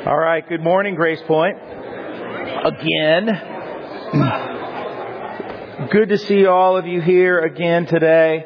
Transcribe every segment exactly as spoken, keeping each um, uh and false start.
All right, good morning, Grace Point. Again. Good to see all of you here again today.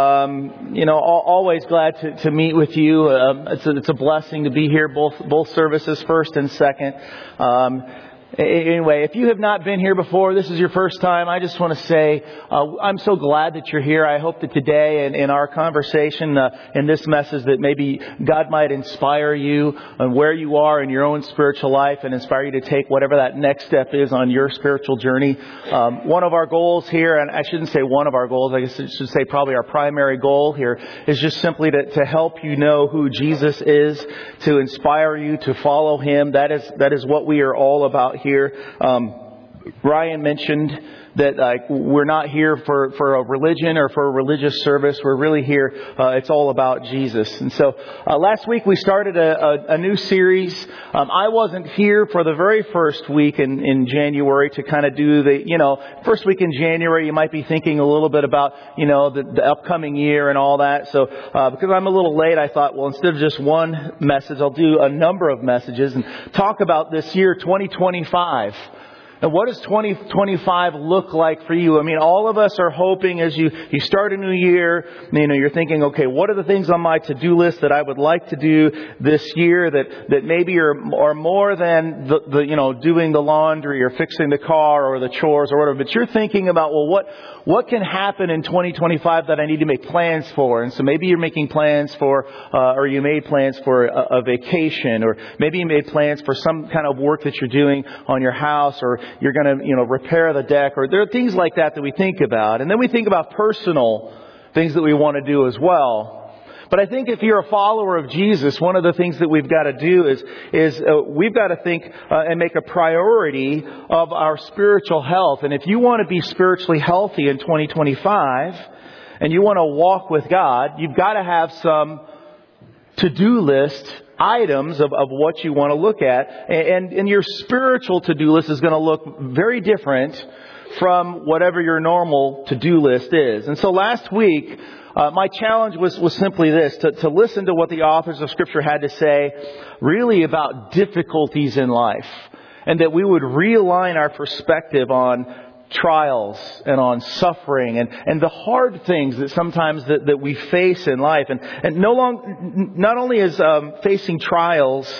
Um, you know, always glad to, to meet with you. Um, it's, a, it's a blessing to be here, both both services, first and second. Um, Anyway, if you have not been here before, this is your first time, I just want to say uh, I'm so glad that you're here. I hope that today in, in our conversation, uh, in this message, that maybe God might inspire you on where you are in your own spiritual life and inspire you to take whatever that next step is on your spiritual journey. Um, one of our goals here, and I shouldn't say one of our goals, I guess I should say probably our primary goal here, is just simply to, to help you know who Jesus is, to inspire you to follow Him. That is that is what we are all about here. Here, um, Ryan mentioned that like we're not here for, for a religion or for a religious service. We're really here. Uh, it's all about Jesus. And so uh, last week we started a, a, a new series. Um, I wasn't here for the very first week in, in January to kind of do the, you know, first week in January, you might be thinking a little bit about, you know, the, the upcoming year and all that. So uh, because I'm a little late, I thought, well, instead of just one message, I'll do a number of messages and talk about this year, twenty twenty-five. And what does twenty twenty-five look like for you? I mean, all of us are hoping as you, you start a new year, you know, you're thinking, okay, what are the things on my to-do list that I would like to do this year that, that maybe are, are more than the, the, you know, doing the laundry or fixing the car or the chores or whatever. But you're thinking about, well, what, what can happen in twenty twenty-five that I need to make plans for? And so maybe you're making plans for, uh, or you made plans for a, a vacation, or maybe you made plans for some kind of work that you're doing on your house, or you're going to, you know, repair the deck, or there are things like that that we think about. And then we think about personal things that we want to do as well. But I think if you're a follower of Jesus, one of the things that we've got to do is, is uh, we've got to think uh, and make a priority of our spiritual health. And if you want to be spiritually healthy in twenty twenty-five and you want to walk with God, you've got to have some to-do list items of, of what you want to look at. And, and your spiritual to-do list is going to look very different from whatever your normal to-do list is. And so last week, uh, my challenge was, was simply this, to, to listen to what the authors of Scripture had to say really about difficulties in life. And that we would realign our perspective on trials and on suffering and, and the hard things that sometimes that, that we face in life. And, and no long, not only is um, facing trials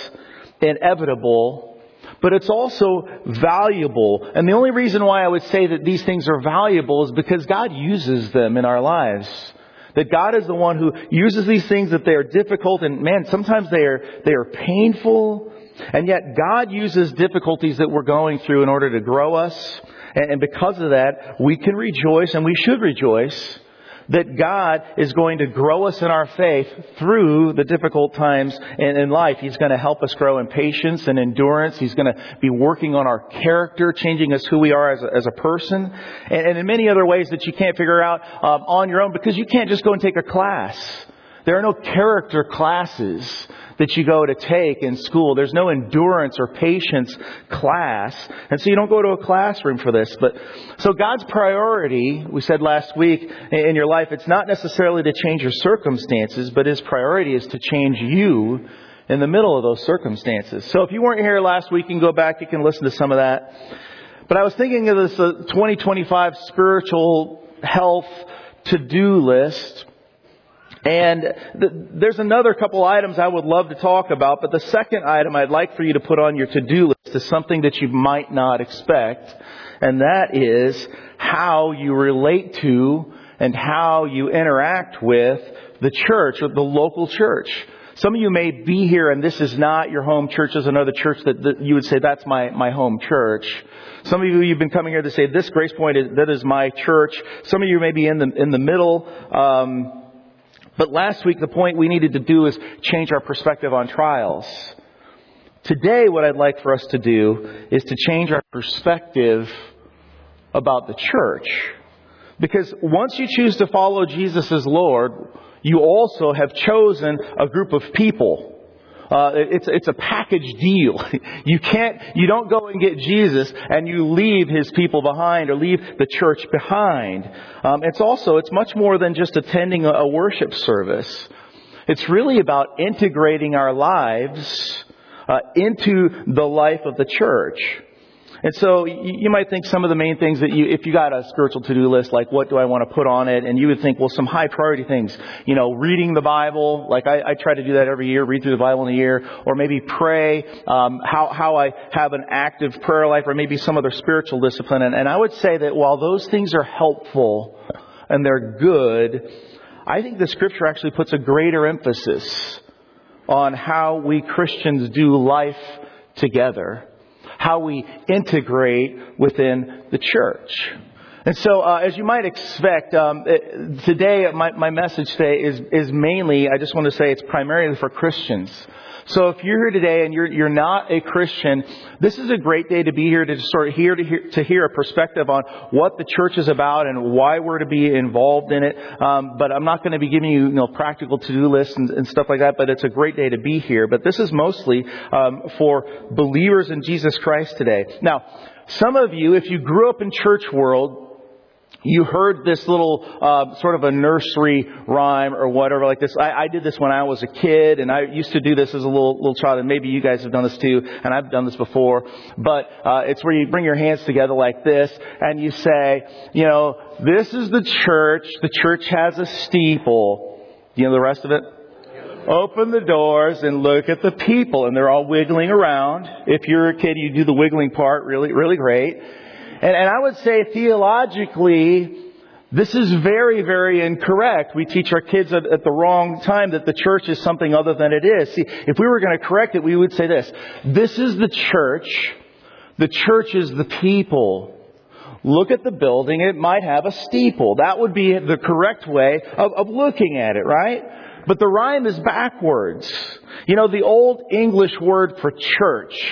inevitable, but it's also valuable. And the only reason why I would say that these things are valuable is because God uses them in our lives. That God is the one who uses these things, that they are difficult, and man, sometimes they are they are painful. And yet God uses difficulties that we're going through in order to grow us. And because of that, we can rejoice, and we should rejoice, that God is going to grow us in our faith through the difficult times in life. He's going to help us grow in patience and endurance. He's going to be working on our character, changing us who we are as a, as a person. And, and in many other ways that you can't figure out um, on your own, because you can't just go and take a class. There are no character classes that you go to take in school. There's no endurance or patience class. And so you don't go to a classroom for this. But so God's priority, we said last week, in your life, it's not necessarily to change your circumstances, but His priority is to change you in the middle of those circumstances. So if you weren't here last week, you can go back, you can listen to some of that. But I was thinking of this uh, twenty twenty-five spiritual health to-do list. And th- there's another couple items I would love to talk about, but the second item I'd like for you to put on your to-do list is something that you might not expect, and that is how you relate to and how you interact with the church, or the local church. Some of you may be here and this is not your home church. There's another church that, that you would say, that's my, my home church. Some of you, you've been coming here to say, this Grace Point, is, that is my church. Some of you may be in the, in the middle. Um, But last week, the point we needed to do is change our perspective on trials. Today, what I'd like for us to do is to change our perspective about the church. Because once you choose to follow Jesus as Lord, you also have chosen a group of people. Uh, it's it's a package deal. You can't, you don't go and get Jesus and you leave His people behind or leave the church behind. Um, it's also, it's much more than just attending a, a worship service. It's really about integrating our lives uh, into the life of the church. And so you might think some of the main things that you, if you got a spiritual to-do list, like what do I want to put on it? And you would think, well, some high priority things, you know, reading the Bible. Like I, I try to do that every year, read through the Bible in a year, or maybe pray, um, how, how I have an active prayer life, or maybe some other spiritual discipline. And, and I would say that while those things are helpful and they're good, I think the Scripture actually puts a greater emphasis on how we Christians do life together, how we integrate within the church. And so, uh, as you might expect, um, it, today, my, my message today is, is mainly, I just want to say it's primarily for Christians. So if you're here today and you're, you're not a Christian, this is a great day to be here to just sort of hear to hear, to hear a perspective on what the church is about and why we're to be involved in it. Um, but I'm not going to be giving you, you know, practical to-do lists and, and stuff like that, but it's a great day to be here. But this is mostly, um, for believers in Jesus Christ today. Now, some of you, if you grew up in church world, you heard this little uh, sort of a nursery rhyme or whatever like this. I, I did this when I was a kid, and I used to do this as a little little child, and maybe you guys have done this too, and I've done this before. But uh, it's where you bring your hands together like this, and you say, you know, this is the church. The church has a steeple. You know the rest of it? Open the doors and look at the people, and they're all wiggling around. If you're a kid, you do the wiggling part really, really great. And, and I would say theologically, this is very, very incorrect. We teach our kids at, at the wrong time that the church is something other than it is. See, if we were going to correct it, we would say this. This is the church. The church is the people. Look at the building. It might have a steeple. That would be the correct way of, of looking at it, right? But the rhyme is backwards. You know, the old English word for church,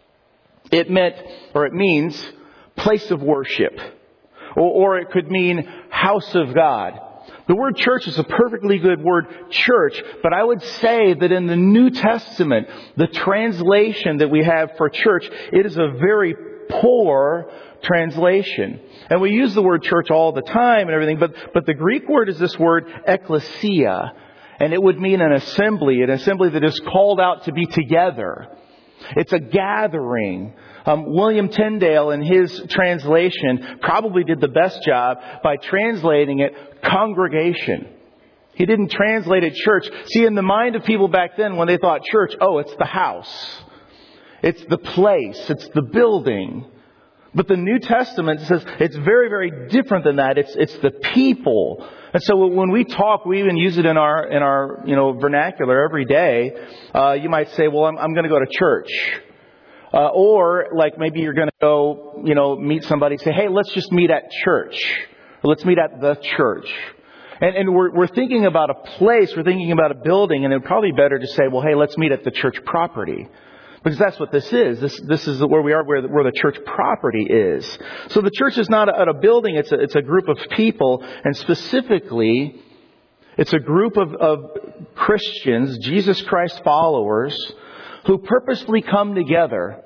it meant, or it means, place of worship. Or, or it could mean house of God. The word church is a perfectly good word, church. But I would say that in the New Testament, the translation that we have for church, it is a very poor translation. And we use the word church all the time and everything. But, but the Greek word is this word ecclesia. And it would mean an assembly, an assembly that is called out to be together. It's a gathering. Um, William Tyndale, in his translation, probably did the best job by translating it congregation. He didn't translate it church. See, in the mind of people back then, when they thought church, oh, it's the house. It's the place. It's the building. But the New Testament says it's very, very different than that. It's it's the people. And so when we talk, we even use it in our in our you know vernacular every day. Uh, you might say, "Well, I'm I'm going to go to church," uh, or like maybe you're going to go you know meet somebody. Say, "Hey, let's just meet at church. Or let's meet at the church." And, and we're we're thinking about a place. We're thinking about a building, and it'd probably be better to say, "Well, hey, let's meet at the church property." Because that's what this is. This this is where we are, where the, where the church property is. So the church is not a, a building. It's a, it's a group of people. And specifically, it's a group of, of Christians, Jesus Christ followers, who purposely come together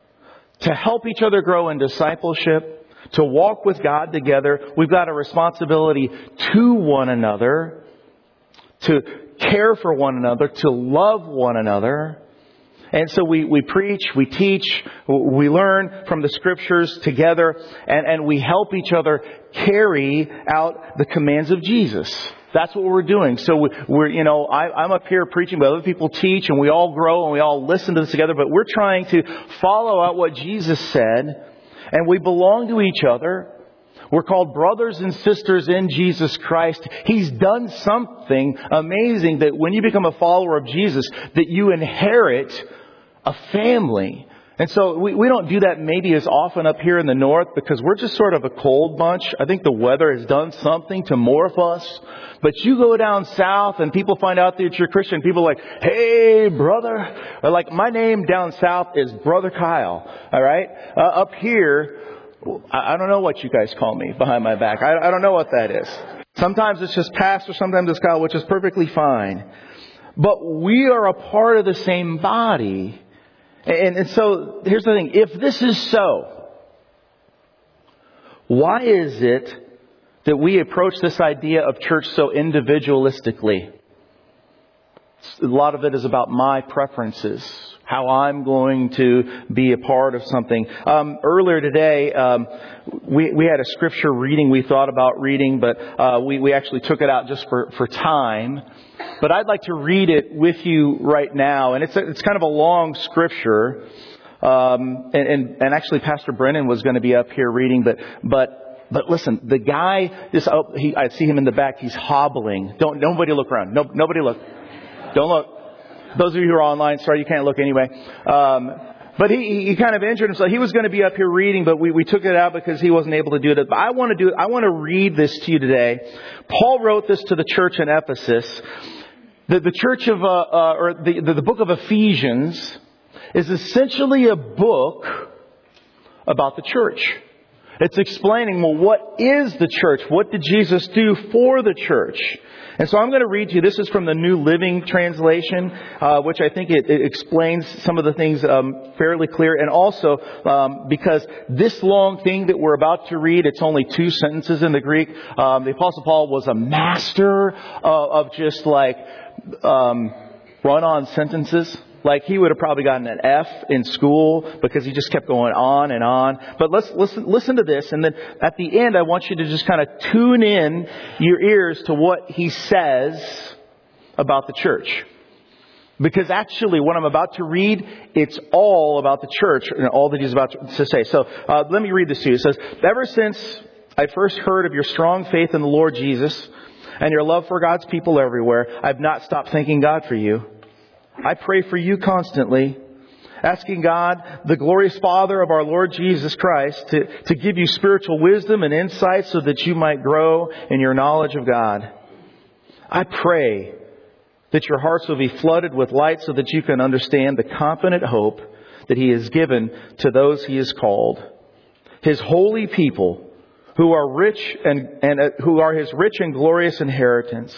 to help each other grow in discipleship, to walk with God together. We've got a responsibility to one another, to care for one another, to love one another. And so we, we preach, we teach, we learn from the Scriptures together, and, and we help each other carry out the commands of Jesus. That's what we're doing. So we, we're, you know, I, I'm up here preaching, but other people teach, and we all grow, and we all listen to this together. But we're trying to follow out what Jesus said, and we belong to each other. We're called brothers and sisters in Jesus Christ. He's done something amazing that when you become a follower of Jesus, that you inherit a family. And so we, we don't do that maybe as often up here in the north because we're just sort of a cold bunch. I think the weather has done something to morph us. But you go down south and people find out that you're Christian. People are like, hey, brother. Or like, my name down south is Brother Kyle. All right. Uh, up here, I don't know what you guys call me behind my back. I, I don't know what that is. Sometimes it's just pastor, sometimes it's Kyle, which is perfectly fine. But we are a part of the same body. And, and so here's the thing. If this is so, why is it that we approach this idea of church so individualistically? A lot of it is about my preferences. how I'm going to be a part of something. Um, earlier today, um, we, we had a scripture reading we thought about reading, but uh, we, we actually took it out just for, for time. But I'd like to read it with you right now. And it's a, it's kind of a long scripture. Um, and, and, and actually Pastor Brennan was going to be up here reading, but, but, but listen, the guy, this, oh, he, I see him in the back. He's hobbling. Don't, nobody look around. No, nobody look. Don't look. Those of you who are online, sorry, you can't look anyway. Um, but he, he kind of injured himself. He was going to be up here reading, but we, we took it out because he wasn't able to do it. But I want to do it. I want to read this to you today. Paul wrote this to the church in Ephesus. The, the church of, uh, uh, or the, the, the book of Ephesians is essentially a book about the church. It's explaining, well, what is the church? What did Jesus do for the church? And so I'm going to read to you. This is from the New Living Translation, uh, which I think it, it explains some of the things um, fairly clear. And also, um, because this long thing that we're about to read, it's only two sentences in the Greek. Um, the Apostle Paul was a master uh, of just like um, run-on sentences. Like he would have probably gotten an F in school because he just kept going on and on. But let's listen, listen to this. And then at the end, I want you to just kind of tune in your ears to what he says about the church. Because actually what I'm about to read, it's all about the church and all that he's about to say. So uh, let me read this to you. It says, ever since I first heard of your strong faith in the Lord Jesus and your love for God's people everywhere, I've not stopped thanking God for you. I pray for you constantly, asking God, the glorious Father of our Lord Jesus Christ, to, to give you spiritual wisdom and insight so that you might grow in your knowledge of God. I pray that your hearts will be flooded with light so that you can understand the confident hope that He has given to those He has called, His holy people who are rich and, and uh, who are His rich and glorious inheritance.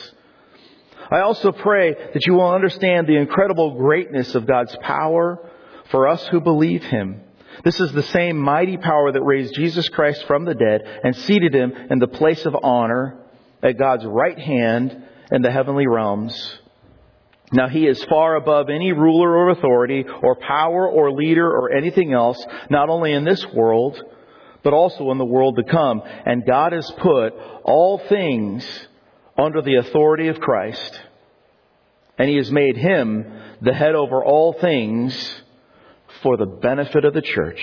I also pray that you will understand the incredible greatness of God's power for us who believe Him. This is the same mighty power that raised Jesus Christ from the dead and seated Him in the place of honor at God's right hand in the heavenly realms. Now He is far above any ruler or authority or power or leader or anything else, not only in this world, but also in the world to come. And God has put all things under the authority of Christ. And He has made Him the head over all things for the benefit of the church.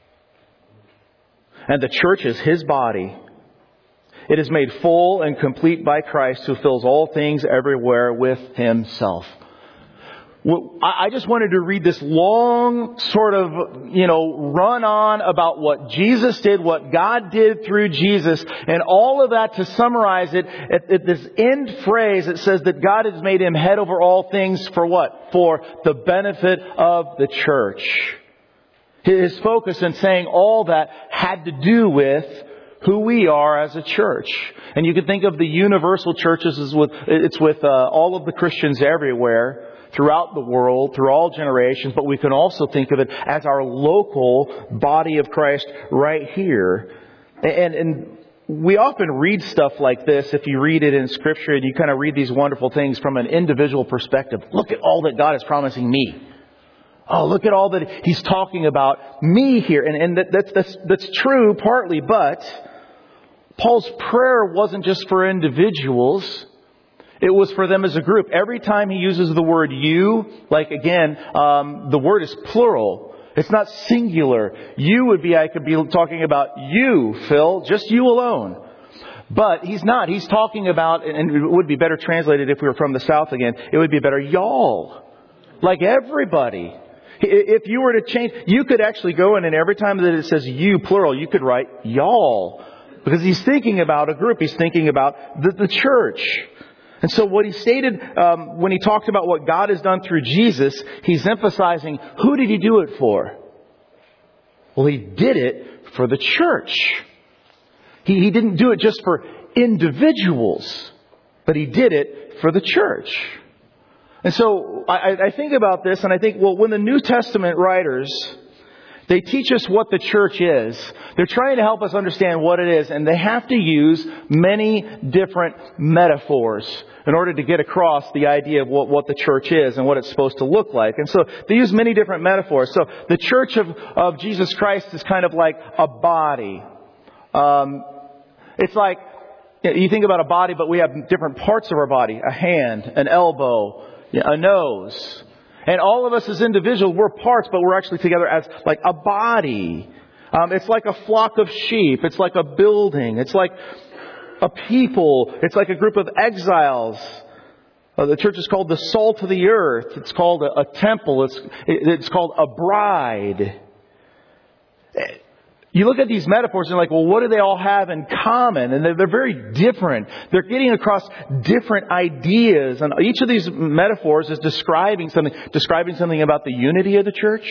And the church is His body. It is made full and complete by Christ, who fills all things everywhere with Himself. I just wanted to read this long sort of, you know, run on about what Jesus did, what God did through Jesus, and all of that to summarize it at, at this end phrase. It says that God has made Him head over all things for what? For the benefit of the church. His focus in saying all that had to do with who we are as a church. And you can think of the universal churches as with, it's with uh, all of the Christians everywhere, throughout the world, through all generations, but we can also think of it as our local body of Christ right here. And, and we often read stuff like this, if you read it in Scripture, and you kind of read these wonderful things from an individual perspective. Look at all that God is promising me. Oh, look at all that He's talking about me here. And, and that, that's, that's, that's true partly, but Paul's prayer wasn't just for individuals. It was for them as a group. Every time he uses the word you, like again, um, the word is plural. It's not singular. You would be, I could be talking about you, Phil, just you alone. But he's not. He's talking about, and it would be better translated if we were from the South again, it would be better y'all. Like everybody. If you were to change, you could actually go in and every time that it says you, plural, you could write y'all. Because he's thinking about a group. He's thinking about the, the church. And so what he stated um, when he talked about what God has done through Jesus, he's emphasizing, who did He do it for? Well, He did it for the church. He, he didn't do it just for individuals, but He did it for the church. And so I, I think about this and I think, well, when the New Testament writers They teach us what the church is. They're trying to help us understand what it is, and they have to use many different metaphors in order to get across the idea of what, what the church is and what it's supposed to look like. And so they use many different metaphors. So the church of, of Jesus Christ is kind of like a body. Um, it's like, you think about a body, but we have different parts of our body. A hand, an elbow, a nose. And all of us as individuals, we're parts, but we're actually together as like a body. Um, it's like a flock of sheep. It's like a building. It's like a people. It's like a group of exiles. Uh, the church is called the salt of the earth. It's called a, a temple. It's, it's called a bride. You look at these metaphors and you're like, well, what do they all have in common? And they're, they're very different. They're getting across different ideas. And each of these metaphors is describing something, describing something about the unity of the church.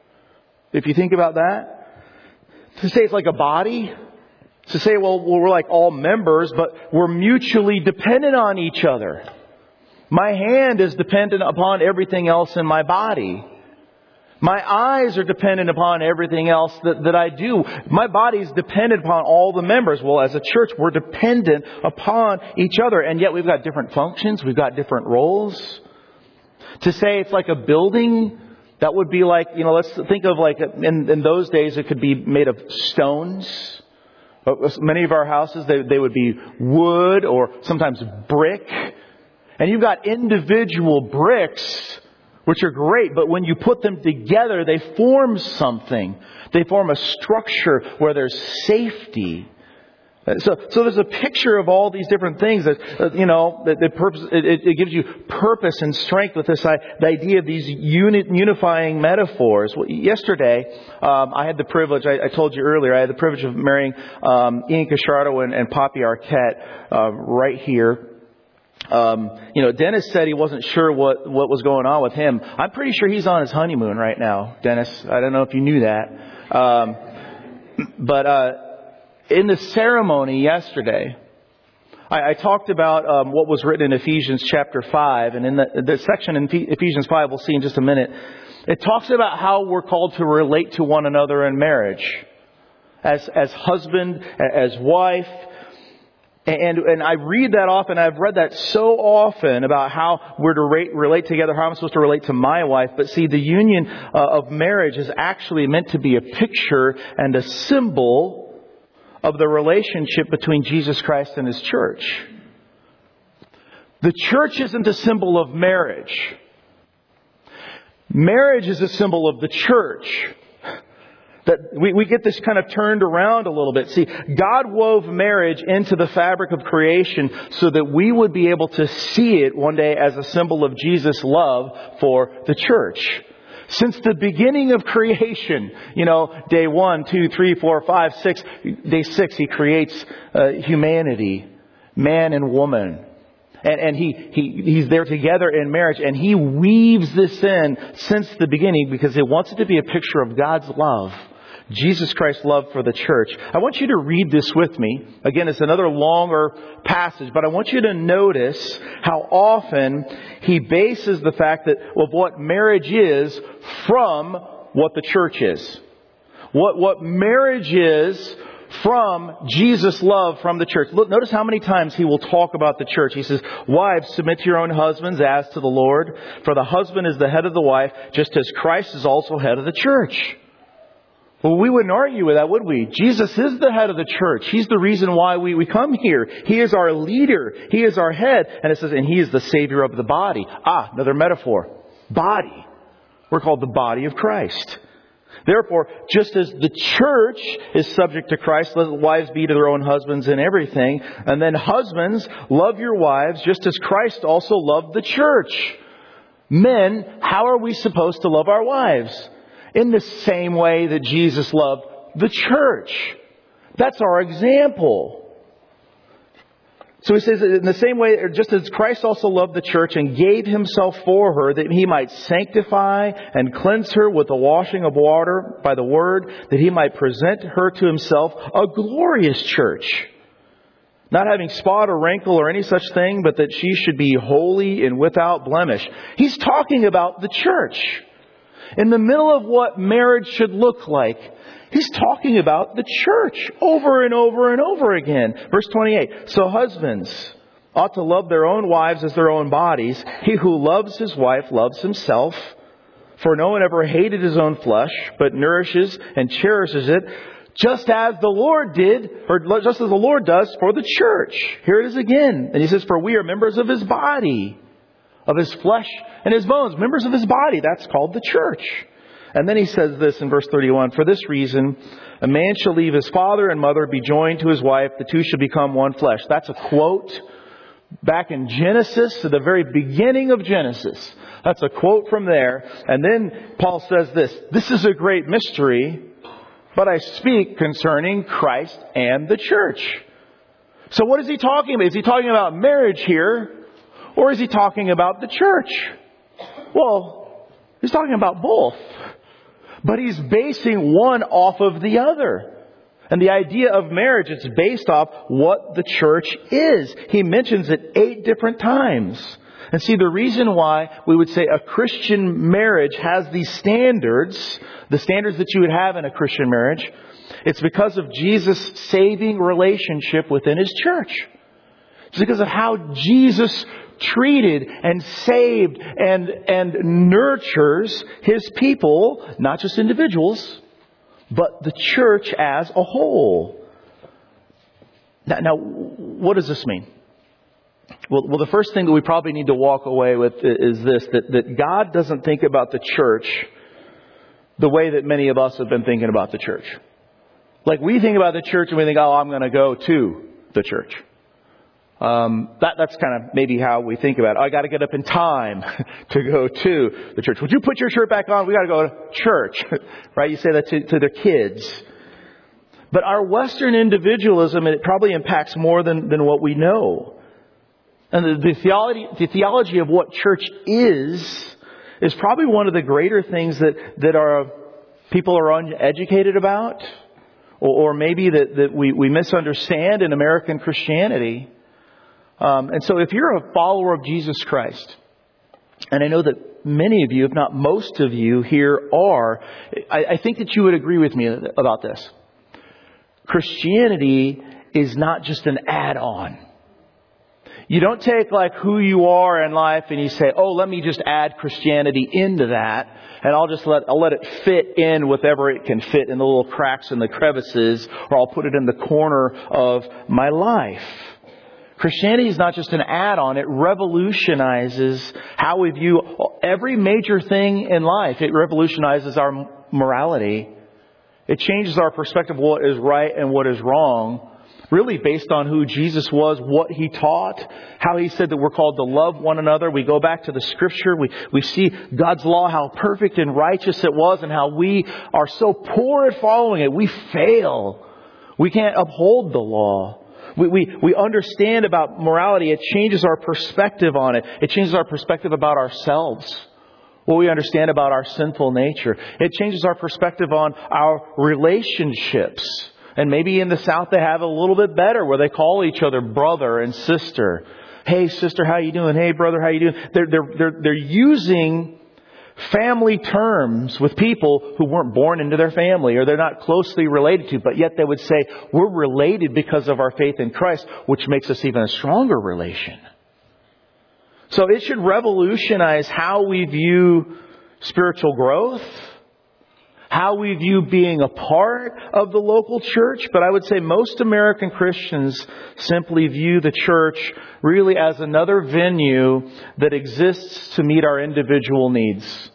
If you think about that. To say it's like a body. To say, well, we're like all members, but we're mutually dependent on each other. My hand is dependent upon everything else in my body. My eyes are dependent upon everything else that, that I do. My body is dependent upon all the members. Well, as a church, we're dependent upon each other. And yet we've got different functions. We've got different roles. To say it's like a building, that would be like, you know, let's think of like, in, in those days, it could be made of stones. Many of our houses, they, they would be wood or sometimes brick. And you've got individual bricks, which are great, but when you put them together, they form something. They form a structure where there's safety. So, so there's a picture of all these different things that, uh, you know, that the purpose, it, it gives you purpose and strength with this, uh, the idea of these uni, unifying metaphors. Well, yesterday, um, I had the privilege, I, I told you earlier, I had the privilege of marrying, um, Ian Casciardo and, and Poppy Arquette, uh, right here. Um, you know, Dennis said he wasn't sure what, what was going on with him. I'm pretty sure he's on his honeymoon right now, Dennis. I don't know if you knew that. Um, but, uh, in the ceremony yesterday, I, I talked about, um, what was written in Ephesians chapter five. And in the, the section in Ephesians five, we'll see in just a minute, it talks about how we're called to relate to one another in marriage. As, as husband, as wife. And, and I read that often. I've read that so often about how we're to rate, relate together, how I'm supposed to relate to my wife. But see, the union uh, of marriage is actually meant to be a picture and a symbol of the relationship between Jesus Christ and His church. The church isn't a symbol of marriage. Marriage is a symbol of the church. That we, we get this kind of turned around a little bit. See, God wove marriage into the fabric of creation so that we would be able to see it one day as a symbol of Jesus' love for the church. Since the beginning of creation, you know, day one, two, three, four, five, six, day six, He creates uh, humanity, man and woman. And, and he, he, he's there together in marriage, and He weaves this in since the beginning because He wants it to be a picture of God's love. Jesus Christ's love for the church. I want you to read this with me. Again, it's another longer passage, but I want you to notice how often He bases the fact that of what marriage is from what the church is. What, what marriage is from Jesus' love from the church. Look, notice how many times He will talk about the church. He says, wives, submit to your own husbands as to the Lord. For the husband is the head of the wife, just as Christ is also head of the church. Well, we wouldn't argue with that, would we? Jesus is the head of the church. He's the reason why we, we come here. He is our leader. He is our head. And it says, and He is the Savior of the body. Ah, another metaphor. Body. We're called the body of Christ. Therefore, just as the church is subject to Christ, let wives be to their own husbands in everything. And then husbands, love your wives just as Christ also loved the church. Men, how are we supposed to love our wives? In the same way that Jesus loved the church. That's our example. So He says, in the same way, just as Christ also loved the church and gave Himself for her, that He might sanctify and cleanse her with the washing of water by the word, that He might present her to Himself a glorious church, not having spot or wrinkle or any such thing, but that she should be holy and without blemish. He's talking about the church. In the middle of what marriage should look like, he's talking about the church over and over and over again. Verse twenty-eight, so husbands ought to love their own wives as their own bodies. He who loves his wife loves himself. For no one ever hated his own flesh, but nourishes and cherishes it, just as the Lord did, or just as the Lord does for the church. Here it is again. And he says, for we are members of his body, of his flesh and his bones. Members of his body, that's called the church. And then he says this in verse thirty-one, for this reason, a man shall leave his father and mother, be joined to his wife, the two shall become one flesh. That's a quote back in Genesis, to the very beginning of Genesis. That's a quote from there. And then Paul says this, this is a great mystery, but I speak concerning Christ and the church. So what is he talking about? Is he talking about marriage here? Or is he talking about the church? Well, he's talking about both. But he's basing one off of the other. And the idea of marriage is based off what the church is. He mentions it eight different times. And see, the reason why we would say a Christian marriage has these standards, the standards that you would have in a Christian marriage, it's because of Jesus' saving relationship within his church. It's because of how Jesus treated and saved and, and nurtures his people, not just individuals, but the church as a whole. Now, now what does this mean? Well, well, the first thing that we probably need to walk away with is this, that, that God doesn't think about the church the way that many of us have been thinking about the church. Like we think about the church and we think, oh, I'm going to go to the church. Um, that, that's kind of maybe how we think about it. I got to get up in time to go to the church. Would you put your shirt back on? We got to go to church, right? You say that to, to their kids. But our Western individualism, it probably impacts more than, than what we know. And the, the theology, the theology of what church is, is probably one of the greater things that, that our people are uneducated about, or, or maybe that, that we, we misunderstand in American Christianity. Um, and so if you're a follower of Jesus Christ, and I know that many of you, if not most of you here are, I, I think that you would agree with me about this. Christianity is not just an add-on. You don't take like who you are in life and you say, oh, let me just add Christianity into that. And I'll just let, I'll let it fit in whatever it can fit in the little cracks and the crevices, or I'll put it in the corner of my life. Christianity is not just an add-on. It revolutionizes how we view every major thing in life. It revolutionizes our morality. It changes our perspective of what is right and what is wrong, really based on who Jesus was, what He taught, how He said that we're called to love one another. We go back to the Scripture. We, we see God's law, how perfect and righteous it was, and how we are so poor at following it. We fail. We can't uphold the law. We, we, we understand about morality. It changes our perspective on it. It changes our perspective about ourselves. What we understand about our sinful nature. It changes our perspective on our relationships. And maybe in the South they have it a little bit better, where they call each other brother and sister. Hey sister, how you doing? Hey brother, how you doing? They're, they're, they're, they're using family terms with people who weren't born into their family, or they're not closely related to, but yet they would say, we're related because of our faith in Christ, which makes us even a stronger relation. So it should revolutionize how we view spiritual growth, how we view being a part of the local church. But I would say most American Christians simply view the church really as another venue that exists to meet our individual needs.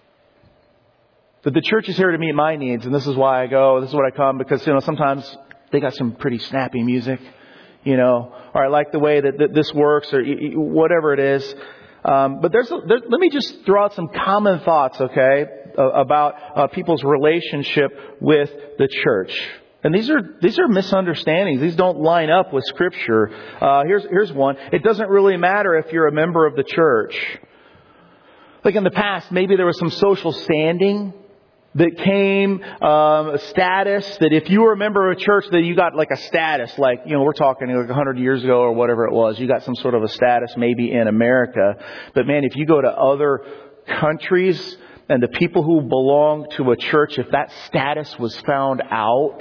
That the church is here to meet my needs, and this is why I go, this is what I come, because, you know, sometimes they got some pretty snappy music, you know, or I like the way that, that this works, or whatever it is. Um, but there's, a, there, let me just throw out some common thoughts, okay, about uh, people's relationship with the church. And these are these are misunderstandings. These don't line up with Scripture. Uh, here's here's one. It doesn't really matter if you're a member of the church. Like in the past, maybe there was some social standing that came, um, a status, that if you were a member of a church, that you got like a status, like, you know, we're talking like a hundred years ago or whatever it was. You got some sort of a status maybe in America. But man, if you go to other countries, And the people who belong to a church, if that status was found out,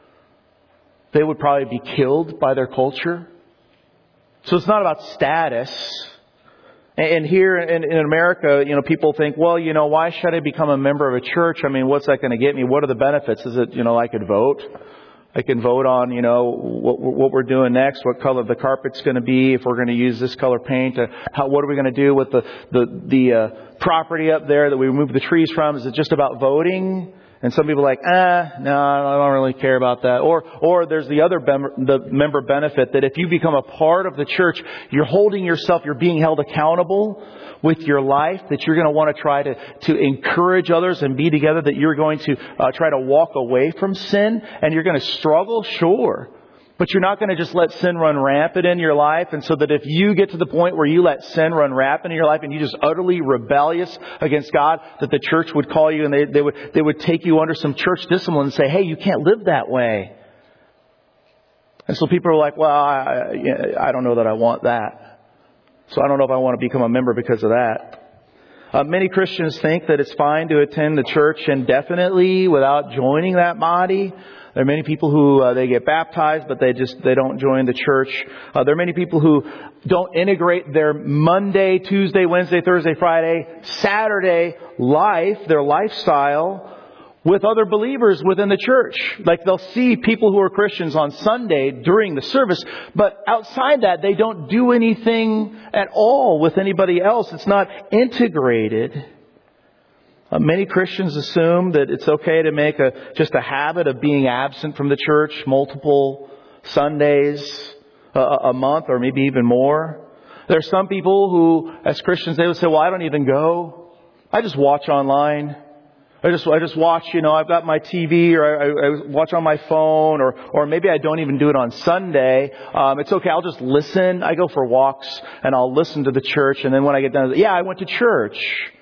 they would probably be killed by their culture. So it's not about status. And here in, in America, you know, people think, well, you know, why should I become a member of a church? I mean, what's that going to get me? What are the benefits? Is it, you know, I could vote? I can vote on, you know, what, what we're doing next, what color the carpet's going to be, if we're going to use this color paint, uh, how, what are we going to do with the, the, the, uh, property up there that we remove the trees from? Is it just about voting? And some people are like, ah, no, I don't really care about that. Or, or there's the other member, the member benefit that if you become a part of the church, you're holding yourself, you're being held accountable with your life, that you're going to want to try to, to encourage others and be together, that you're going to uh, try to walk away from sin, and you're going to struggle, sure. But you're not going to just let sin run rampant in your life. And so that if you get to the point where you let sin run rampant in your life and you're just utterly rebellious against God, that the church would call you and they, they would they would take you under some church discipline and say, hey, you can't live that way. And so people are like, well, I, I don't know that I want that. So I don't know if I want to become a member because of that. Uh, many Christians think that it's fine to attend the church indefinitely without joining that body. There are many people who uh, they get baptized, but they just they don't join the church. Uh, there are many people who don't integrate their Monday, Tuesday, Wednesday, Thursday, Friday, Saturday life, their lifestyle, with other believers within the church. Like they'll see people who are Christians on Sunday during the service, but outside that they don't do anything at all with anybody else. It's not integrated. Uh, many Christians assume that it's okay to make a just a habit of being absent from the church multiple Sundays a, a month, or maybe even more. There are some people who, as Christians, they would say, well, I don't even go. I just watch online. I just I just watch, you know, I've got my T V, or I, I watch on my phone, or or maybe I don't even do it on Sunday. Um, it's okay, I'll just listen. I go for walks and I'll listen to the church, and then when I get done, yeah, I went to church.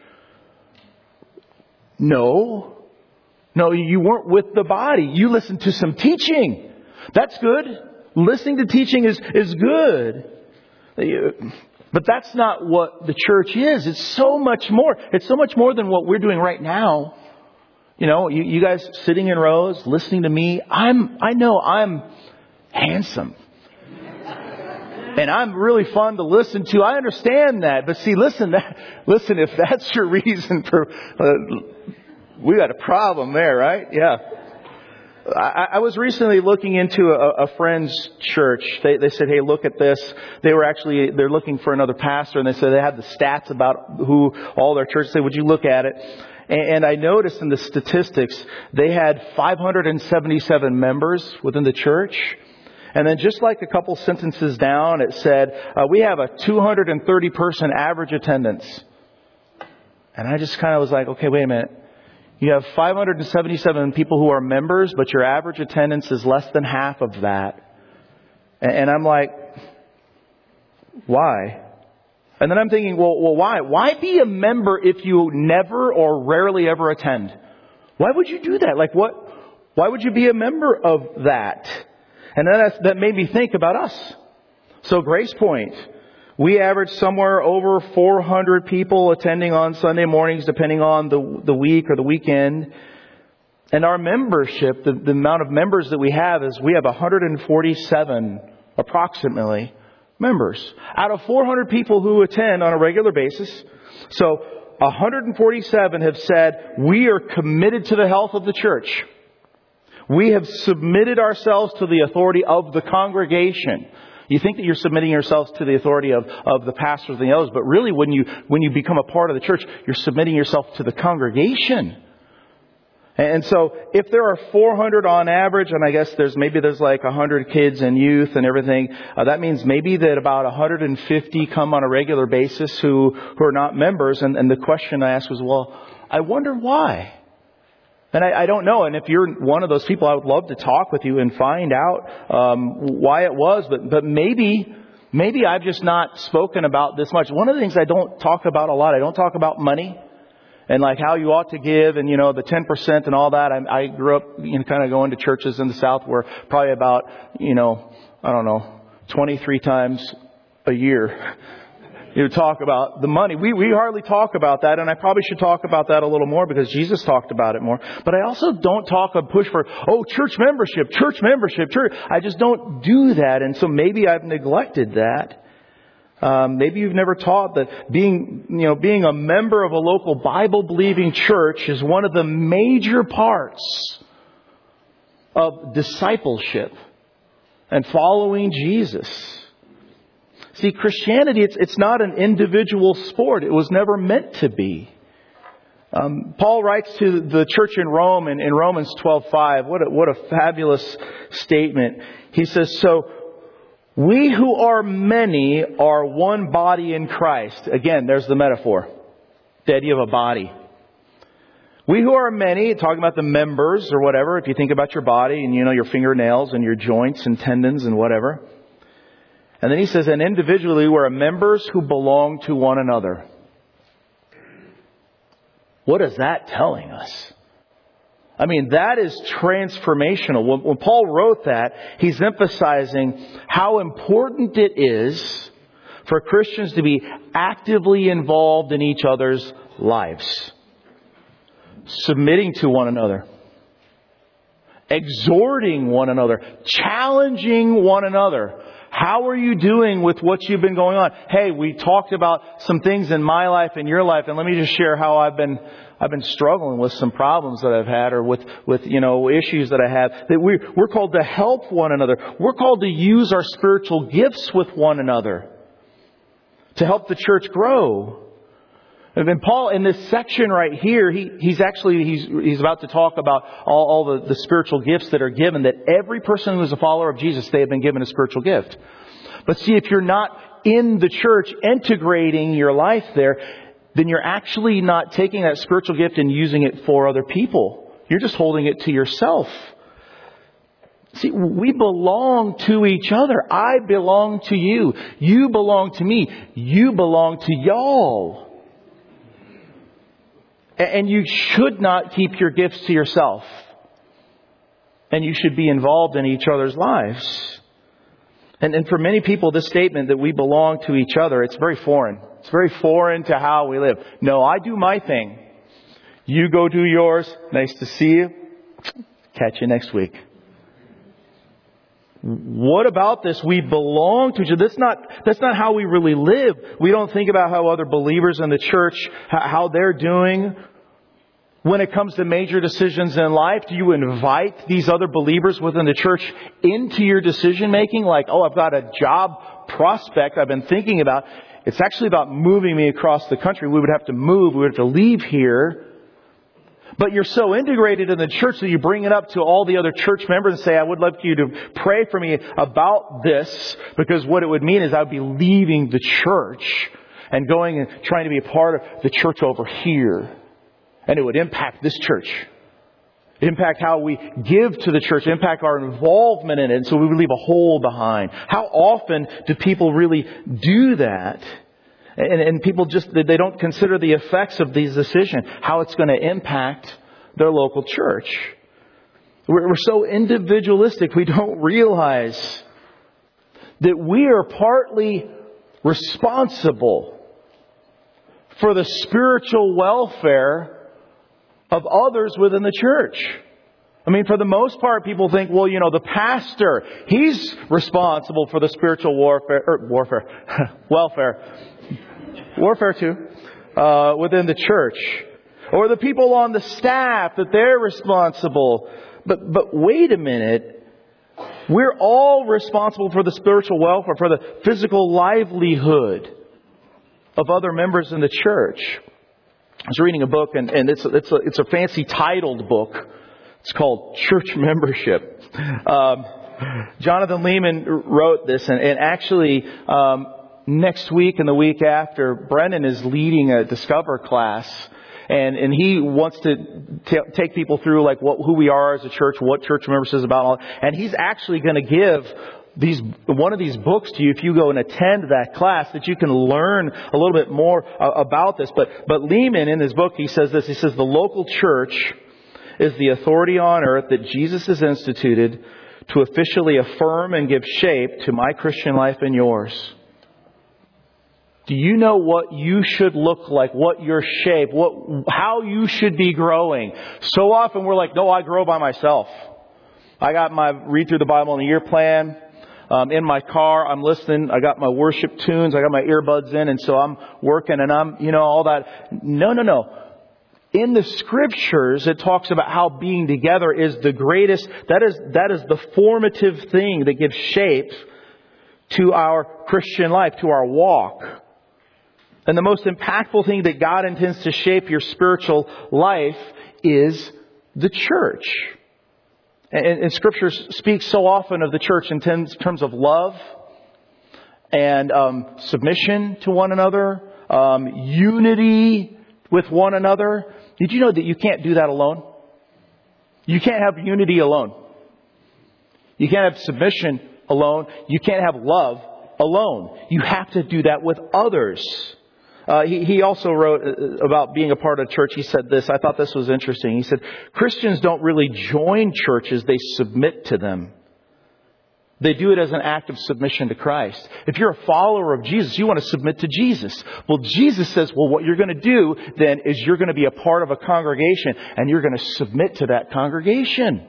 No. No, you weren't with the body. You listened to some teaching. That's good. Listening to teaching is, is good. But that's not what the church is. It's so much more. It's so much more than what we're doing right now. You know, you, you guys sitting in rows, listening to me. I'm, I know I'm handsome. And I'm really fun to listen to. I understand that. But see, listen, that, listen, if that's your reason for, uh, we got a problem there, right? Yeah. I, I was recently looking into a, a friend's church. They, they said, hey, look at this. They were actually, they're looking for another pastor. And they said they had the stats about who all their churches say, would you look at it? And, and I noticed in the statistics, they had five hundred seventy-seven members within the church. And then just like a couple sentences down, it said, uh, we have a two hundred thirty person average attendance. And I just kind of was like, okay, wait a minute. You have five hundred seventy-seven people who are members, but your average attendance is less than half of that. And, and I'm like, why? And then I'm thinking, well, well, why? Why be a member if you never or rarely ever attend? Why would you do that? Like what? Why would you be a member of that? And then that's, that made me think about us. So Grace Point, we average somewhere over four hundred people attending on Sunday mornings, depending on the the week or the weekend. And our membership, the, the amount of members that we have is we have one hundred forty-seven approximately members out of four hundred people who attend on a regular basis. So one hundred forty-seven have said, we are committed to the health of the church. We have submitted ourselves to the authority of the congregation. You think that you're submitting yourselves to the authority of, of the pastors and the elders, but really when you when you become a part of the church, you're submitting yourself to the congregation. And so if there are four hundred on average, and I guess there's maybe there's like one hundred kids and youth and everything, uh, that means maybe that about one hundred fifty come on a regular basis who, who are not members. And, and the question I asked was, well, I wonder why. And I, I don't know. And if you're one of those people, I would love to talk with you and find out um, why it was. But but maybe maybe I've just not spoken about this much. One of the things I don't talk about a lot, I don't talk about money and like how you ought to give and, you know, the ten percent and all that. I, I grew up, you know, kind of going to churches in the South where probably about, you know, I don't know, twenty-three times a year you know, talk about the money. We, we hardly talk about that, and I probably should talk about that a little more because Jesus talked about it more. But I also don't talk a push for, oh, church membership, church membership, church. I just don't do that. And so maybe I've neglected that. Um, maybe you've never taught that being, you know, being a member of a local Bible-believing church is one of the major parts of discipleship and following Jesus. See, Christianity, it's, it's not an individual sport. It was never meant to be. Um, Paul writes to the church in Rome in, in Romans twelve five. What a, what a fabulous statement. He says, so we who are many are one body in Christ. Again, there's the metaphor. The idea of a body. We who are many, talking about the members or whatever, if you think about your body and you know your fingernails and your joints and tendons and whatever. And then he says, and individually we are members who belong to one another. What is that telling us? I mean, that is transformational. When, when Paul wrote that, he's emphasizing how important it is for Christians to be actively involved in each other's lives. Submitting to one another. Exhorting one another. Challenging one another. How are you doing with what you've been going on? Hey, we talked about some things in my life and your life, and let me just share how I've been I've been struggling with some problems that I've had, or with, with you know, issues that I have. That we we're called to help one another. We're called to use our spiritual gifts with one another to help the church grow. And then Paul, in this section right here, he, he's actually, he's, he's about to talk about all, all the, the spiritual gifts that are given, that every person who is a follower of Jesus, they have been given a spiritual gift. But see, if you're not in the church integrating your life there, then you're actually not taking that spiritual gift and using it for other people. You're just holding it to yourself. See, we belong to each other. I belong to you. You belong to me. You belong to y'all. And you should not keep your gifts to yourself. And you should be involved in each other's lives. And, and for many people, this statement that we belong to each other, it's very foreign. It's very foreign to how we live. No, I do my thing. You go do yours. Nice to see you. Catch you next week. What about this? We belong to each other. That's not, that's not how we really live. We don't think about how other believers in the church, how they're doing. When it comes to major decisions in life, do you invite these other believers within the church into your decision making? Like, oh, I've got a job prospect I've been thinking about. It's actually about moving me across the country. We would have to move. We would have to leave here. But you're so integrated in the church that you bring it up to all the other church members and say, I would love you to pray for me about this, because what it would mean is I would be leaving the church and going and trying to be a part of the church over here. And it would impact this church. Impact how we give to the church. Impact our involvement in it. And so we would leave a hole behind. How often do people really do that? And, and people just, they don't consider the effects of these decisions. How it's going to impact their local church. We're, we're so individualistic. We don't realize that we are partly responsible for the spiritual welfare of others within the church. I mean, for the most part, people think, well, you know, the pastor, he's responsible for the spiritual warfare, er, warfare, welfare, warfare too, uh, within the church. Or the people on the staff, that they're responsible. But, but wait a minute. We're all responsible for the spiritual welfare, for the physical livelihood of other members in the church. I was reading a book, and, and it's, it's, a, it's a fancy titled book. It's called Church Membership. Um, Jonathan Leeman wrote this, and, and actually um, next week and the week after, Brennan is leading a Discover class. And, and he wants to t- take people through like what, who we are as a church, what church membership is about. All, and he's actually going to give these, one of these books to you if you go and attend that class, that you can learn a little bit more uh, about this. But, but Leeman in his book, he says this, he says the local church is the authority on earth that Jesus has instituted to officially affirm and give shape to my Christian life and yours. Do you know what you should look like, what your shape, what, how you should be growing? So often we're like, no, I grow by myself. I got my read through the Bible in a year plan. Um, in my car, I'm listening. I got my worship tunes. I got my earbuds in. And so I'm working and I'm, you know, all that. No, no, no. In the scriptures, it talks about how being together is the greatest. That is, that is the formative thing that gives shape to our Christian life, to our walk. And the most impactful thing that God intends to shape your spiritual life is the church. And, and Scripture speaks so often of the church in terms of love and um, submission to one another, um, unity with one another. Did you know that you can't do that alone? You can't have unity alone. You can't have submission alone. You can't have love alone. You have to do that with others. Uh, he, he also wrote about being a part of church. He said this. I thought this was interesting. He said, Christians don't really join churches. They submit to them. They do it as an act of submission to Christ. If you're a follower of Jesus, you want to submit to Jesus. Well, Jesus says, well, what you're going to do then is you're going to be a part of a congregation and you're going to submit to that congregation.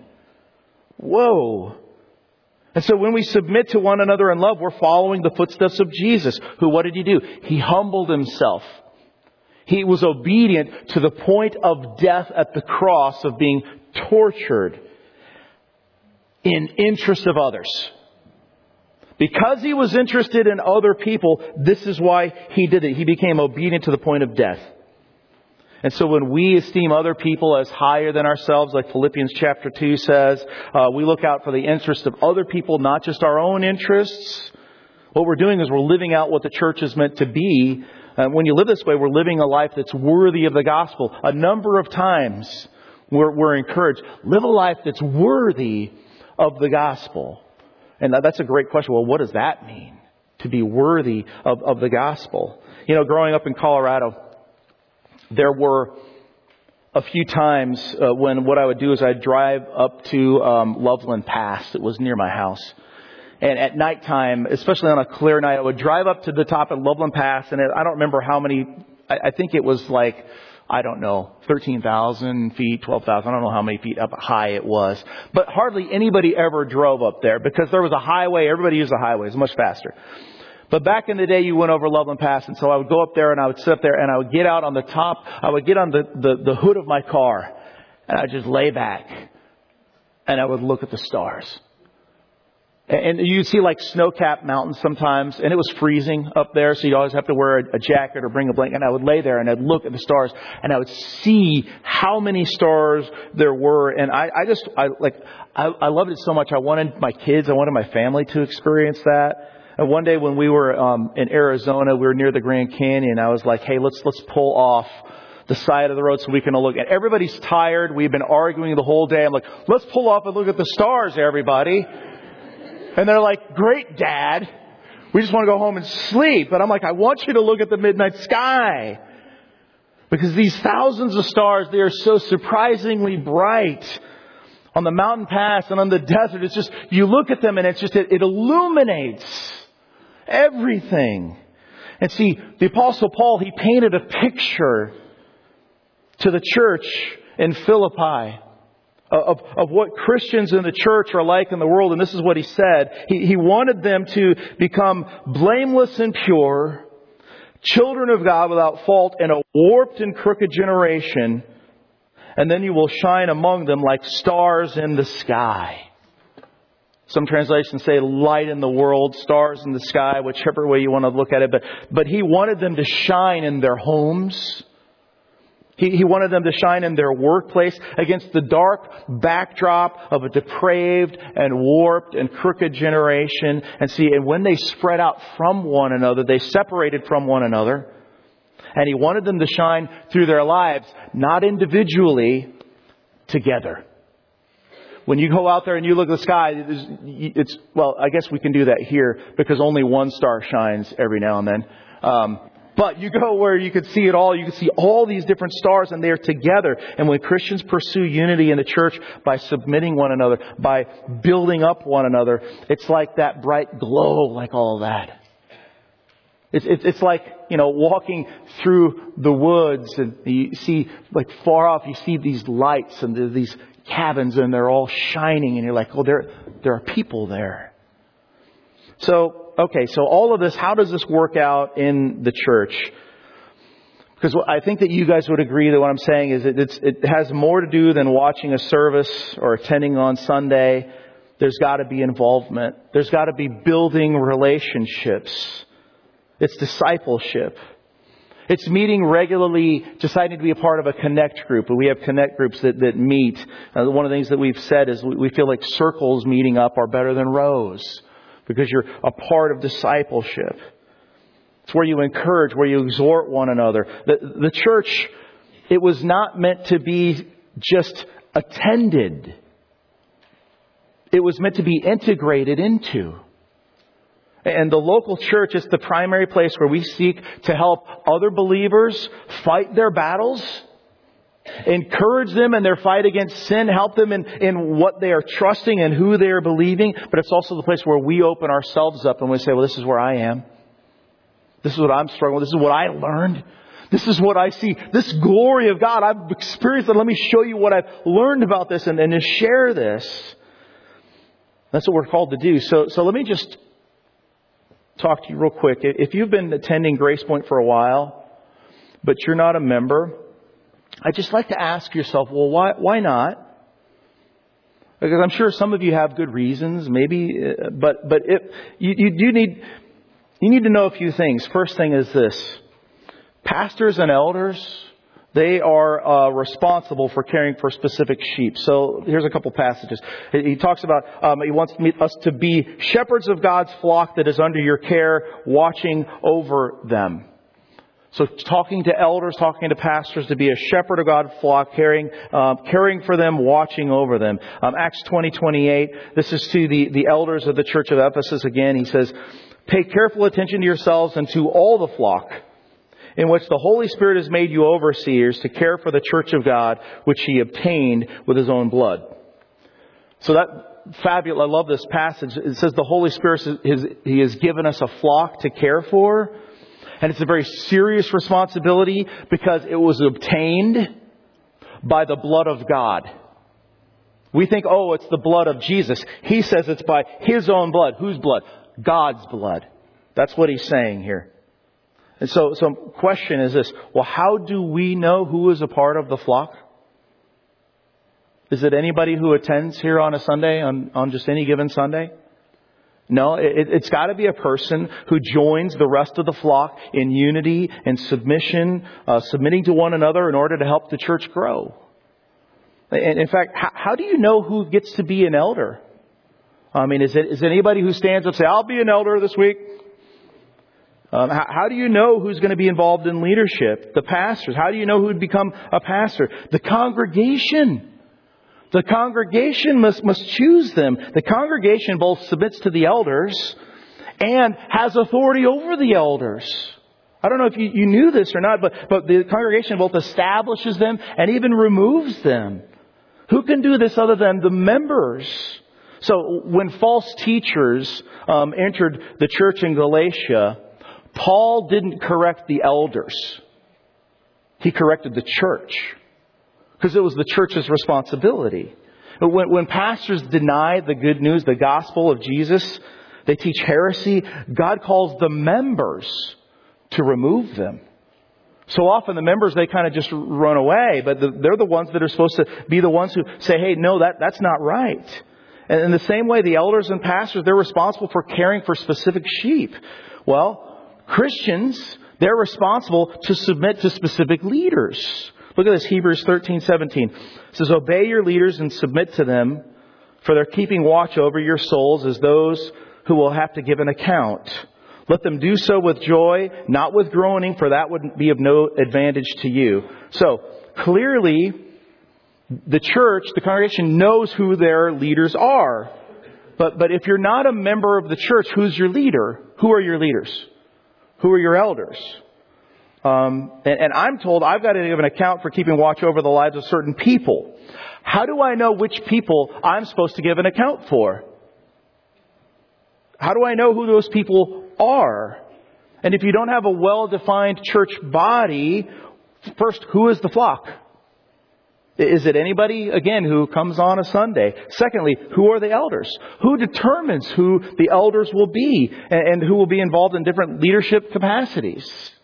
Whoa. And so when we submit to one another in love, we're following the footsteps of Jesus, who, what did he do? He humbled himself. He was obedient to the point of death at the cross, of being tortured in interest of others. Because he was interested in other people, this is why he did it. He became obedient to the point of death. And so when we esteem other people as higher than ourselves, like Philippians chapter two says, uh, we look out for the interest of other people, not just our own interests. What we're doing is we're living out what the church is meant to be. Uh, when you live this way, we're living a life that's worthy of the gospel. A number of times we're, we're encouraged, live a life that's worthy of the gospel. And that's a great question. Well, what does that mean? To be worthy of, of the gospel. You know, growing up in Colorado, there were a few times uh, when what I would do is I'd drive up to um, Loveland Pass. It was near my house. And at nighttime, especially on a clear night, I would drive up to the top of Loveland Pass. And it, I don't remember how many, I, I think it was like, I don't know, thirteen thousand feet, twelve thousand. I don't know how many feet up high it was. But hardly anybody ever drove up there because there was a highway. Everybody used the highway. It was much faster. But back in the day, you went over Loveland Pass. And so I would go up there and I would sit up there and I would get out on the top. I would get on the, the, the hood of my car and I would just lay back and I would look at the stars. And you'd see like snow-capped mountains sometimes, and it was freezing up there, so you'd always have to wear a, a jacket or bring a blanket. And I would lay there and I'd look at the stars, and I would see how many stars there were. And I, I just, I like, I, I loved it so much. I wanted my kids, I wanted my family to experience that. And one day when we were um, in Arizona, we were near the Grand Canyon. I was like, hey, let's let's pull off the side of the road so we can look. And everybody's tired. We've been arguing the whole day. I'm like, let's pull off and look at the stars, everybody. And they're like, great, Dad. We just want to go home and sleep. But I'm like, I want you to look at the midnight sky. Because these thousands of stars, they are so surprisingly bright. On the mountain pass and on the desert, it's just, you look at them and it's just, it, it illuminates everything. And see, the Apostle Paul, he painted a picture to the church in Philippi. Of, of what Christians in the church are like in the world. And this is what he said. He, he wanted them to become blameless and pure, children of God without fault in a warped and crooked generation. And then you will shine among them like stars in the sky. Some translations say light in the world, stars in the sky, whichever way you want to look at it. But, but he wanted them to shine in their homes. He, he wanted them to shine in their workplace against the dark backdrop of a depraved and warped and crooked generation. And see, and when they spread out from one another, they separated from one another. And he wanted them to shine through their lives, not individually, together. When you go out there and you look at the sky, it's, it's well, I guess we can do that here because only one star shines every now and then. Um, But you go where you can see it all. You can see all these different stars and they're together. And when Christians pursue unity in the church by submitting one another, by building up one another, it's like that bright glow, like all of that. It's, it's, it's like, you know, walking through the woods and you see, like far off, you see these lights and there's these cabins and they're all shining and you're like, oh, there, there are people there. So, okay, so all of this, how does this work out in the church? Because I think that you guys would agree that what I'm saying is that it's, it has more to do than watching a service or attending on Sunday. There's got to be involvement. There's got to be building relationships. It's discipleship. It's meeting regularly, deciding to be a part of a connect group. We have connect groups that, that meet. Uh, one of the things that we've said is we, we feel like circles meeting up are better than rows because you're a part of discipleship. It's where you encourage, where you exhort one another. The, the church, it was not meant to be just attended. It was meant to be integrated into. And the local church is the primary place where we seek to help other believers fight their battles, encourage them in their fight against sin, help them in, in what they are trusting and who they are believing. But it's also the place where we open ourselves up and we say, well, this is where I am. This is what I'm struggling with. This is what I learned. This is what I see. This glory of God, I've experienced it. Let me show you what I've learned about this and, and to share this. That's what we're called to do. So, so let me just talk to you real quick. If you've been attending Grace Point for a while, but you're not a member, I'd just like to ask yourself, well, why why not? Because I'm sure some of you have good reasons, maybe, but but if you, you do need you need to know a few things. First thing is this: pastors and elders, they are uh, responsible for caring for specific sheep. So here's a couple passages. He talks about, um, he wants us to be shepherds of God's flock that is under your care, watching over them. So talking to elders, talking to pastors, to be a shepherd of God's flock, caring, uh, caring for them, watching over them. Um, Acts twenty twenty-eight, this is to the, the elders of the church of Ephesus again. He says, pay careful attention to yourselves and to all the flock, in which the Holy Spirit has made you overseers to care for the church of God, which He obtained with His own blood. So that fabulous, I love this passage. It says the Holy Spirit, is, He has given us a flock to care for. And it's a very serious responsibility because it was obtained by the blood of God. We think, oh, it's the blood of Jesus. He says it's by His own blood. Whose blood? God's blood. That's what He's saying here. And so, so question is this. Well, how do we know who is a part of the flock? Is it anybody who attends here on a Sunday, on, on just any given Sunday? No, it, it's got to be a person who joins the rest of the flock in unity and submission, uh, submitting to one another in order to help the church grow. And in fact, how, how do you know who gets to be an elder? I mean, is it, is it anybody who stands up and says, I'll be an elder this week? Um, how, how do you know who's going to be involved in leadership? The pastors. How do you know who would become a pastor? The congregation. The congregation must, must choose them. The congregation both submits to the elders and has authority over the elders. I don't know if you, you knew this or not, but, but the congregation both establishes them and even removes them. Who can do this other than the members? So when false teachers um, entered the church in Galatia, Paul didn't correct the elders. He corrected the church. Because it was the church's responsibility. But when, when pastors deny the good news, the gospel of Jesus, they teach heresy, God calls the members to remove them. So often the members, they kind of just run away. But the, they're the ones that are supposed to be the ones who say, hey, no, that, that's not right. And in the same way, the elders and pastors, they're responsible for caring for specific sheep. Well, Christians, they're responsible to submit to specific leaders. Look at this, Hebrews thirteen seventeen. It says, obey your leaders and submit to them, for they're keeping watch over your souls as those who will have to give an account. Let them do so with joy, not with groaning, for that would be of no advantage to you. So, clearly, the church, the congregation, knows who their leaders are. But, but if you're not a member of the church, who's your leader? Who are your leaders? Who are your elders? Um, and, and I'm told I've got to give an account for keeping watch over the lives of certain people. How do I know which people I'm supposed to give an account for? How do I know who those people are? And if you don't have a well-defined church body, first, who is the flock? Is it anybody, again, who comes on a Sunday? Secondly, who are the elders? Who determines who the elders will be and who will be involved in different leadership capacities?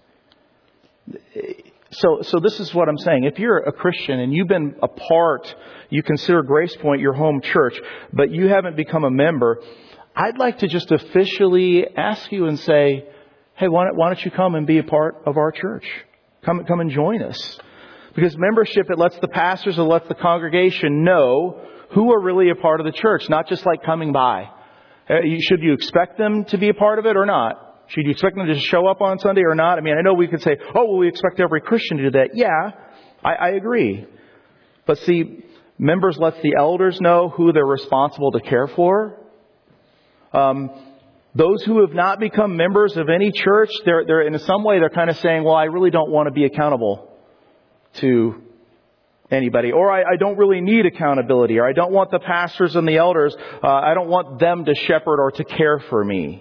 So, so this is what I'm saying. If you're a Christian and you've been a part, you consider Grace Point your home church, but you haven't become a member, I'd like to just officially ask you and say, hey, why don't, why don't you come and be a part of our church? Come, come and join us. Because membership, it lets the pastors, it lets the congregation know who are really a part of the church, not just like coming by. Should you expect them to be a part of it or not? Should you expect them to just show up on Sunday or not? I mean, I know we could say, oh, well, we expect every Christian to do that. Yeah, I, I agree. But see, members lets the elders know who they're responsible to care for. Um, those who have not become members of any church, they're, they're in some way, they're kind of saying, well, I really don't want to be accountable to anybody, or I, I don't really need accountability, or I don't want the pastors and the elders, uh, I don't want them to shepherd or to care for me.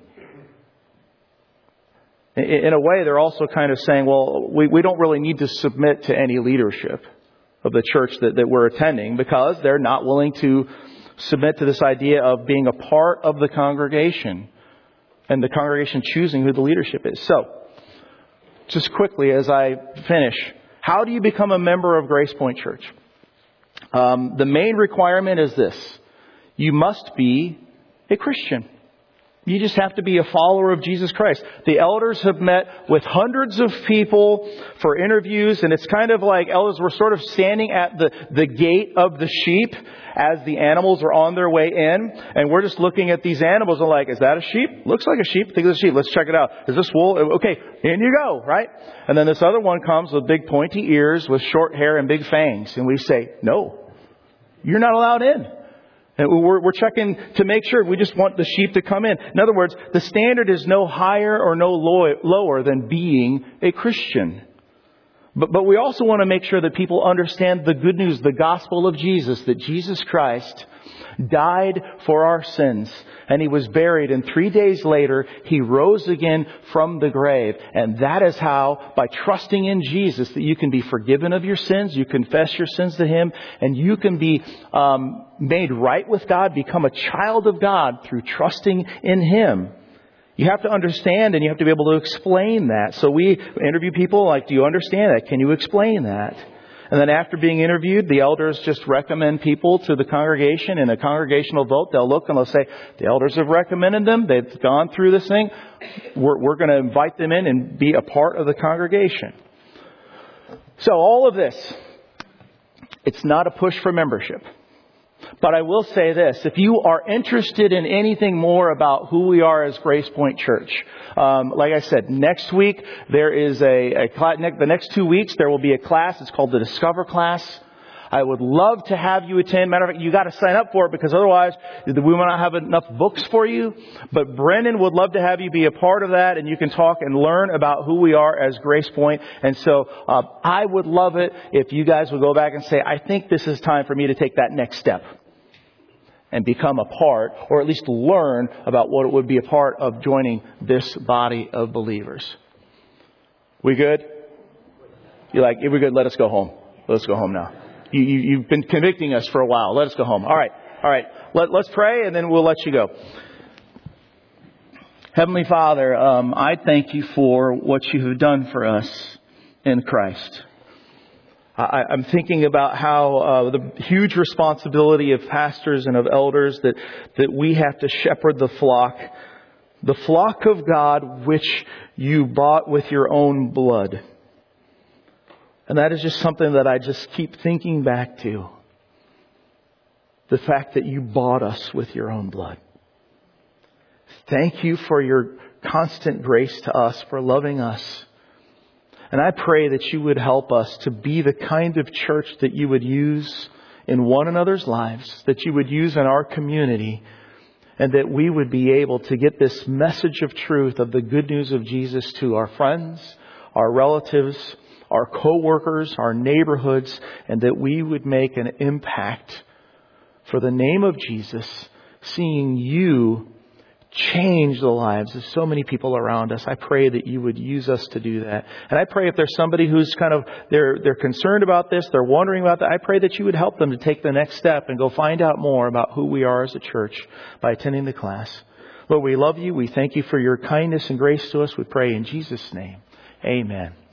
In, in a way, they're also kind of saying, well, we, we don't really need to submit to any leadership of the church that, that we're attending, because they're not willing to submit to this idea of being a part of the congregation and the congregation choosing who the leadership is. So, just quickly as I finish, how do you become a member of Grace Point Church? Um, the main requirement is this. You must be a Christian. You just have to be a follower of Jesus Christ. The elders have met with hundreds of people for interviews, and it's kind of like elders were sort of standing at the, the gate of the sheep as the animals are on their way in. And we're just looking at these animals and like, is that a sheep? Looks like a sheep. Think it's a sheep. Let's check it out. Is this wool? Okay, in you go, right? And then this other one comes with big pointy ears, with short hair and big fangs. And we say, no, you're not allowed in. And we're, we're checking to make sure. We just want the sheep to come in. In other words, the standard is no higher or no lower than being a Christian. But, but we also want to make sure that people understand the good news, the gospel of Jesus, that Jesus Christ died for our sins, and He was buried, and three days later He rose again from the grave. And that is how, by trusting in Jesus, that you can be forgiven of your sins, you confess your sins to Him, and you can be um, made right with God, become a child of God through trusting in Him. You have to understand, and you have to be able to explain that. So we interview people like, do you understand that? Can you explain that? And then after being interviewed, the elders just recommend people to the congregation in a congregational vote. They'll look and they'll say, the elders have recommended them. They've gone through this thing. We're, we're going to invite them in and be a part of the congregation. So all of this, it's not a push for membership. But I will say this, if you are interested in anything more about who we are as Grace Point Church, um, like I said, next week there is a, a class, the next two weeks there will be a class. It's called the Discover class. I would love to have you attend. Matter of fact, you got to sign up for it, because otherwise we might not have enough books for you. But Brendan would love to have you be a part of that, and you can talk and learn about who we are as Grace Point. And so uh, I would love it if you guys would go back and say, I think this is time for me to take that next step and become a part, or at least learn about what it would be a part of joining this body of believers. We good? You're like, if we're good, let us go home. Let us go home now. You, you, you've been convicting us for a while. Let us go home. All right. All right. Let, let's pray, and then we'll let you go. Heavenly Father, um, I thank you for what you have done for us in Christ. I, I'm thinking about how uh, the huge responsibility of pastors and of elders that, that we have to shepherd the flock, the flock of God which you bought with your own blood. And that is just something that I just keep thinking back to. The fact that you bought us with your own blood. Thank you for your constant grace to us, for loving us. And I pray that you would help us to be the kind of church that you would use in one another's lives, that you would use in our community, and that we would be able to get this message of truth of the good news of Jesus to our friends, our relatives, our co-workers, our neighborhoods, and that we would make an impact for the name of Jesus, seeing you change the lives of so many people around us. I pray that you would use us to do that. And I pray if there's somebody who's kind of, they're, they're concerned about this, they're wondering about that, I pray that you would help them to take the next step and go find out more about who we are as a church by attending the class. Lord, we love you. We thank you for your kindness and grace to us. We pray in Jesus' name. Amen.